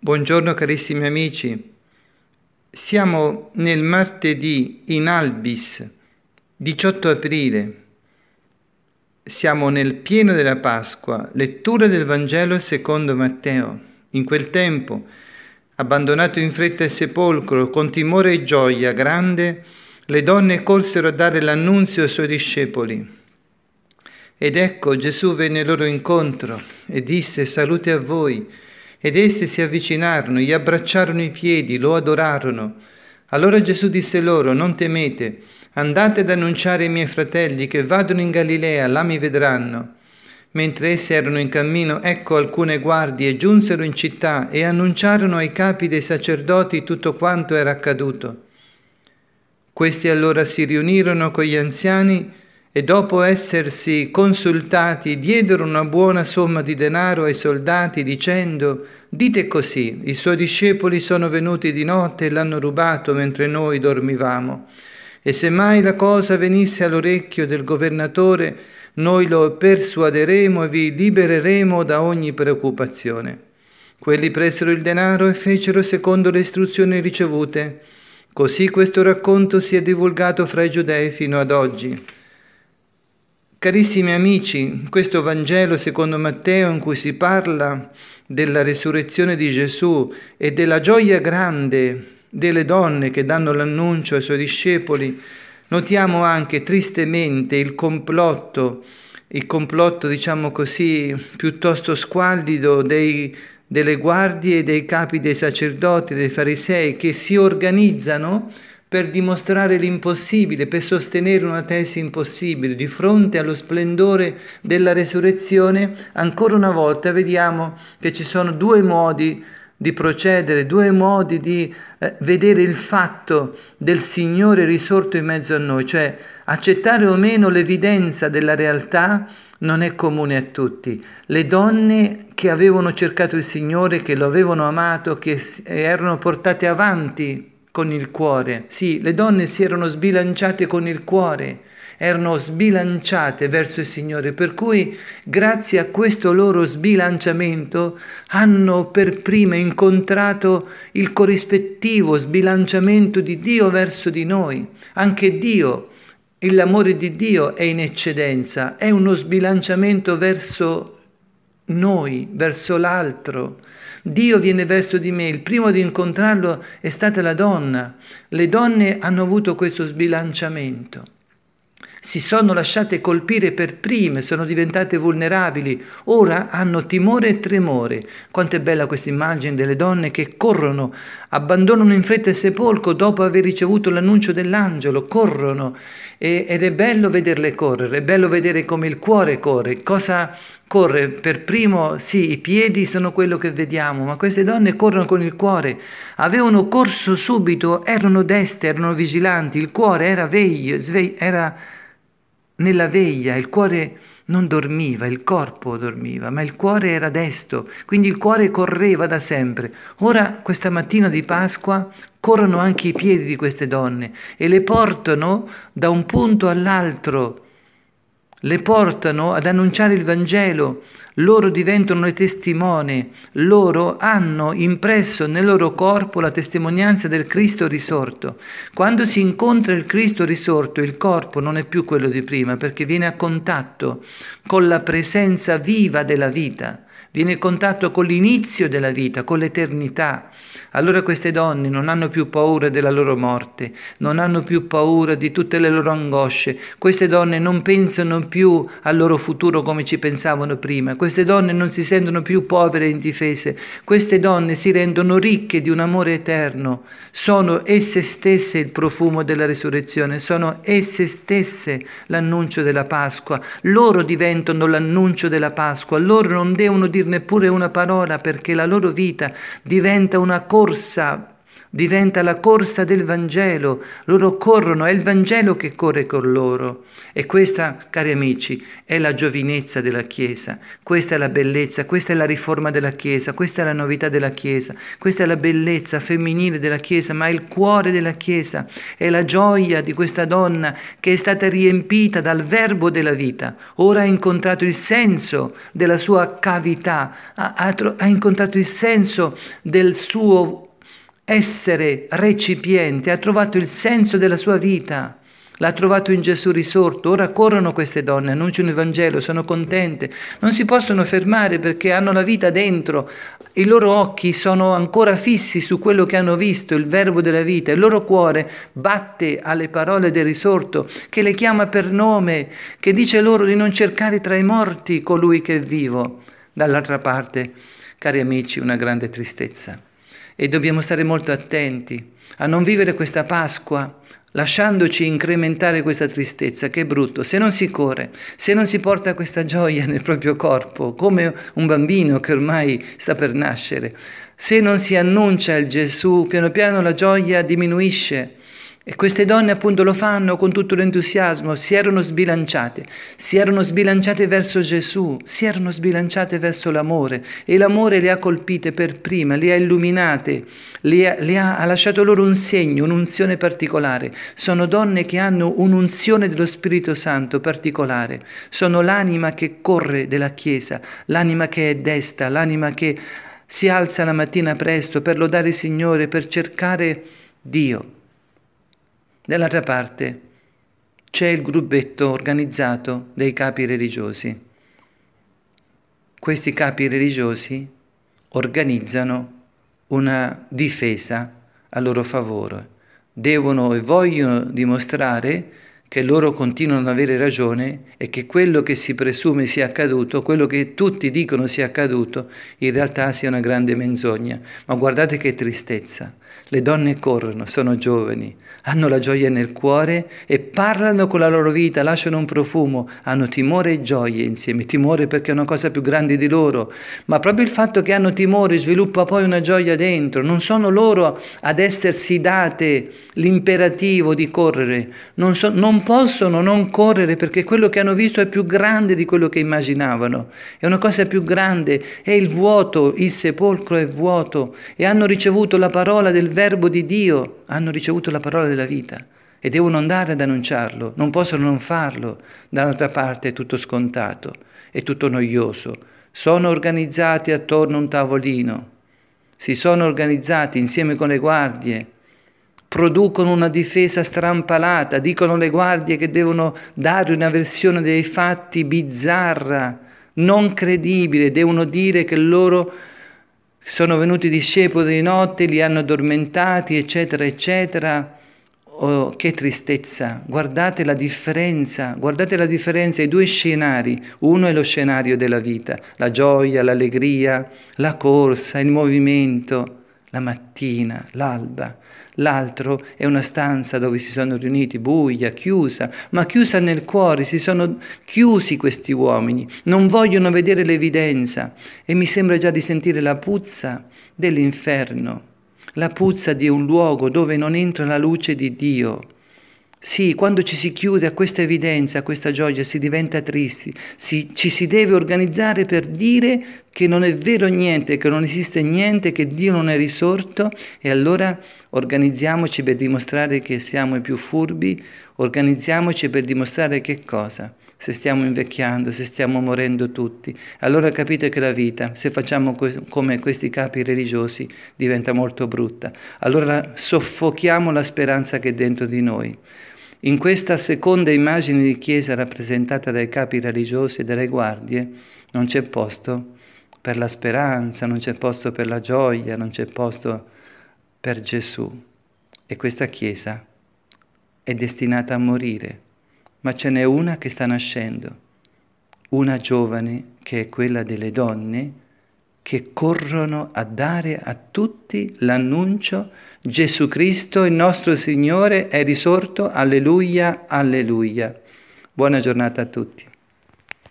Buongiorno carissimi amici, siamo nel martedì in Albis, 18 aprile, siamo nel pieno della Pasqua, lettura del Vangelo secondo Matteo. In quel tempo, abbandonato in fretta il sepolcro, con timore e gioia grande, le donne corsero a dare l'annunzio ai suoi discepoli. Ed ecco Gesù venne loro incontro e disse: salute a voi. Ed essi si avvicinarono, gli abbracciarono i piedi, lo adorarono. Allora Gesù disse loro: non temete, andate ad annunciare ai miei fratelli che vadano in Galilea, là mi vedranno. Mentre essi erano in cammino, ecco alcune guardie giunsero in città e annunciarono ai capi dei sacerdoti tutto quanto era accaduto. Questi allora si riunirono con gli anziani e dopo essersi consultati diedero una buona somma di denaro ai soldati dicendo: dite così, i suoi discepoli sono venuti di notte e l'hanno rubato mentre noi dormivamo. E se mai la cosa venisse all'orecchio del governatore, noi lo persuaderemo e vi libereremo da ogni preoccupazione. Quelli presero il denaro e fecero secondo le istruzioni ricevute. Così questo racconto si è divulgato fra i giudei fino ad oggi. Carissimi amici, questo Vangelo secondo Matteo, in cui si parla della resurrezione di Gesù e della gioia grande delle donne che danno l'annuncio ai suoi discepoli, notiamo anche tristemente il complotto diciamo così, piuttosto squallido delle guardie e dei capi dei sacerdoti, dei farisei, che si organizzano per dimostrare l'impossibile, per sostenere una tesi impossibile. Di fronte allo splendore della resurrezione, ancora una volta vediamo che ci sono due modi di procedere, due modi di vedere il fatto del Signore risorto in mezzo a noi, cioè accettare o meno l'evidenza della realtà non è comune a tutti. Le donne che avevano cercato il Signore, che lo avevano amato, che erano portate avanti con il cuore. Sì, le donne si erano sbilanciate con il cuore, erano sbilanciate verso il Signore, per cui grazie a questo loro sbilanciamento hanno per prime incontrato il corrispettivo sbilanciamento di Dio verso di noi. Anche Dio, l'amore di Dio è in eccedenza, è uno sbilanciamento verso noi, verso l'altro. Dio viene verso di me, il primo ad incontrarlo è stata la donna. Le donne hanno avuto questo sbilanciamento. Si sono lasciate colpire per prime, sono diventate vulnerabili, ora hanno timore e tremore. Quanto è bella questa immagine delle donne che corrono, abbandonano in fretta il sepolcro dopo aver ricevuto l'annuncio dell'angelo, corrono ed è bello vederle correre, è bello vedere come il cuore corre. Cosa corre per primo? Sì, i piedi sono quello che vediamo, ma queste donne corrono con il cuore. Avevano corso subito, erano deste, erano vigilanti, il cuore era veglio, era nella veglia, il cuore non dormiva, il corpo dormiva, ma il cuore era desto, quindi il cuore correva da sempre. Ora, questa mattina di Pasqua, corrono anche i piedi di queste donne e le portano da un punto all'altro, le portano ad annunciare il Vangelo. Loro diventano le testimone, loro hanno impresso nel loro corpo la testimonianza del Cristo risorto. Quando si incontra il Cristo risorto, il corpo non è più quello di prima, perché viene a contatto con la presenza viva della vita, viene in contatto con l'inizio della vita, con l'eternità. Allora queste donne non hanno più paura della loro morte, non hanno più paura di tutte le loro angosce. Queste donne non pensano più al loro futuro come ci pensavano prima. Queste donne non si sentono più povere e indifese. Queste donne si rendono ricche di un amore eterno. Sono esse stesse il profumo della risurrezione, sono esse stesse l'annuncio della Pasqua. Loro diventano l'annuncio della Pasqua. Loro non devono dire neppure una parola, perché la loro vita diventa una corsa diventa la corsa del Vangelo, loro corrono, è il Vangelo che corre con loro. E questa, cari amici, è la giovinezza della Chiesa, questa è la bellezza, questa è la riforma della Chiesa, questa è la novità della Chiesa, questa è la bellezza femminile della Chiesa, ma è il cuore della Chiesa, è la gioia di questa donna che è stata riempita dal verbo della vita, ora ha incontrato il senso della sua cavità, ha incontrato il senso del suo essere recipiente, ha trovato il senso della sua vita. L'ha trovato in Gesù risorto, ora corrono queste donne, annunciano il Vangelo, sono contente, non si possono fermare perché hanno la vita dentro, i loro occhi sono ancora fissi su quello che hanno visto, il verbo della vita, il loro cuore batte alle parole del risorto, che le chiama per nome, che dice loro di non cercare tra i morti colui che è vivo. Dall'altra parte, cari amici, una grande tristezza e dobbiamo stare molto attenti a non vivere questa Pasqua lasciandoci incrementare questa tristezza, che è brutto. Se non si corre, se non si porta questa gioia nel proprio corpo, come un bambino che ormai sta per nascere, se non si annuncia il Gesù, piano piano la gioia diminuisce. E queste donne appunto lo fanno con tutto l'entusiasmo, si erano sbilanciate verso Gesù, si erano sbilanciate verso l'amore e l'amore le ha colpite per prima, le ha illuminate, ha lasciato loro un segno, un'unzione particolare. Sono donne che hanno un'unzione dello Spirito Santo particolare, sono l'anima che corre della Chiesa, l'anima che è desta, l'anima che si alza la mattina presto per lodare il Signore, per cercare Dio. Dall'altra parte c'è il gruppetto organizzato dei capi religiosi. Questi capi religiosi organizzano una difesa a loro favore. Devono e vogliono dimostrare che loro continuano ad avere ragione e che quello che si presume sia accaduto, quello che tutti dicono sia accaduto, in realtà sia una grande menzogna. Ma guardate che tristezza. Le donne corrono, sono giovani, hanno la gioia nel cuore e parlano con la loro vita, lasciano un profumo, hanno timore e gioia insieme, timore perché è una cosa più grande di loro, ma proprio il fatto che hanno timore sviluppa poi una gioia dentro, non sono loro ad essersi date l'imperativo di correre, non possono non correre perché quello che hanno visto è più grande di quello che immaginavano, è una cosa più grande, è il vuoto, il sepolcro è vuoto e hanno ricevuto la parola del verbo di Dio, hanno ricevuto la parola della vita e devono andare ad annunciarlo, non possono non farlo. Dall'altra parte è tutto scontato, è tutto noioso. Sono organizzati attorno a un tavolino, si sono organizzati insieme con le guardie, producono una difesa strampalata, dicono le guardie che devono dare una versione dei fatti bizzarra, non credibile, devono dire che loro sono venuti discepoli di notte, li hanno addormentati, eccetera, eccetera. Oh, che tristezza! Guardate la differenza, i due scenari. Uno è lo scenario della vita, la gioia, l'allegria, la corsa, il movimento, la mattina, l'alba. L'altro è una stanza dove si sono riuniti, buia, chiusa, ma chiusa nel cuore, si sono chiusi questi uomini, non vogliono vedere l'evidenza e mi sembra già di sentire la puzza dell'inferno, la puzza di un luogo dove non entra la luce di Dio. Sì, quando ci si chiude a questa evidenza, a questa gioia, si diventa tristi, ci si deve organizzare per dire che non è vero niente, che non esiste niente, che Dio non è risorto e allora organizziamoci per dimostrare che siamo i più furbi, organizziamoci per dimostrare che cosa? Se stiamo invecchiando, se stiamo morendo tutti, allora capite che la vita, se facciamo come questi capi religiosi, diventa molto brutta. Allora soffochiamo la speranza che è dentro di noi. In questa seconda immagine di chiesa rappresentata dai capi religiosi e dalle guardie non c'è posto per la speranza, non c'è posto per la gioia, non c'è posto per Gesù. E questa chiesa è destinata a morire. Ma ce n'è una che sta nascendo, una giovane che è quella delle donne che corrono a dare a tutti l'annuncio: Gesù Cristo, il nostro Signore, è risorto, alleluia, alleluia. Buona giornata a tutti.